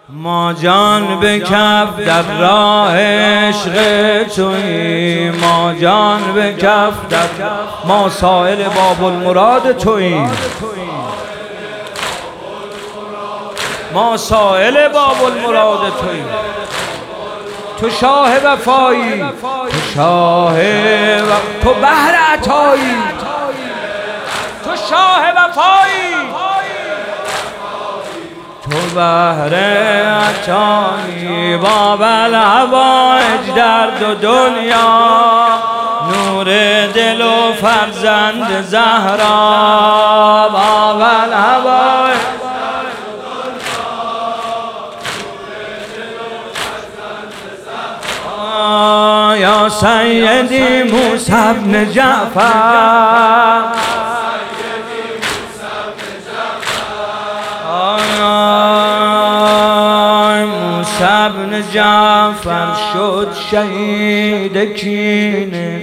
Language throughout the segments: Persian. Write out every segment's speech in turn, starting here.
ما جان به کف در راه عشق توییم، ما جان به کف در ما سائل باب المراد توییم، ما سائل باب المراد توییم. تو شاه وفایی، تو شاه تو بحر عطایی، تو شاه وفایی، تو بحر عطایی. باب الهوایج در دو دنیا، نور دل و فرزند زهرا. باب الهوایج یا سیدی موسی بن جعفر، موسی بن جعفر شد شهید کینه،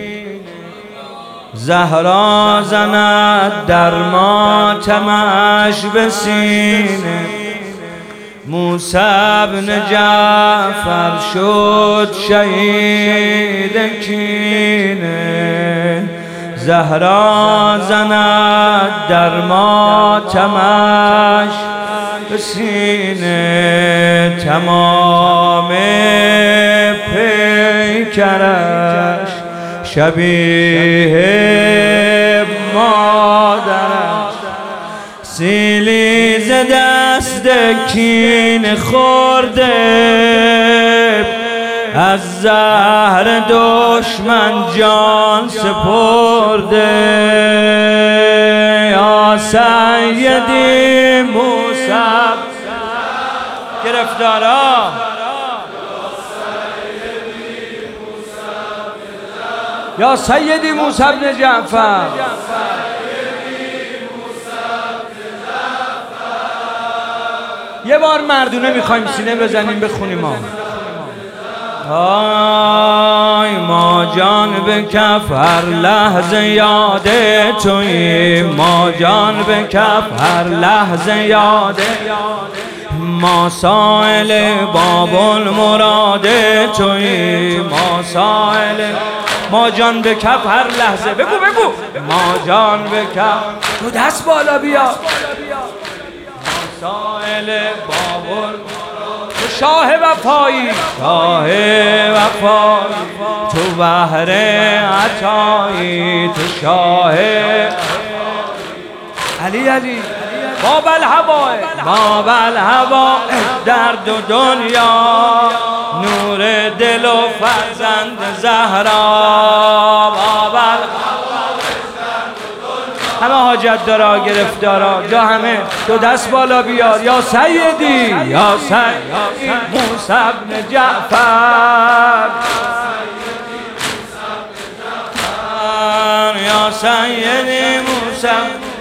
زهرا زند در ماتمش به سینه. موسی بن جعفر شد شهید کینه، زهرا زند در ماتمش به سینه. تمام پیکرش شبیه مادرش، سیلی ز دست کین خورده، از زهر دشمن جان سپرده. یا سیدی موسی گرفتارا، یا سیدی موسی بن جعفر، یه بار مردونه میخوایم سینه بزنیم بخونیم ما. آی ما جان به کف هر لحظه یاد توییم، ما جان به کف هر لحظه یاد، ما سائل باب المراد توییم، ما سائل، ما جان به کف هر لحظه. بگو بگو، ما جان به کف، تو دست بالا بیا. سائل باب المراد، تو شاه وفایی، شاه وفایی، تو بحر عطایی، تو شاه علی علی. باب الهوای، باب الهوای در دو دنیا، نور دل و فرزند زهرا. باب همه حاجت دارا گرفتارا، یا همه دو دست بالا بیار. یا سیدی، یا سیدی موسی بن جعفر، یا سیدی موسی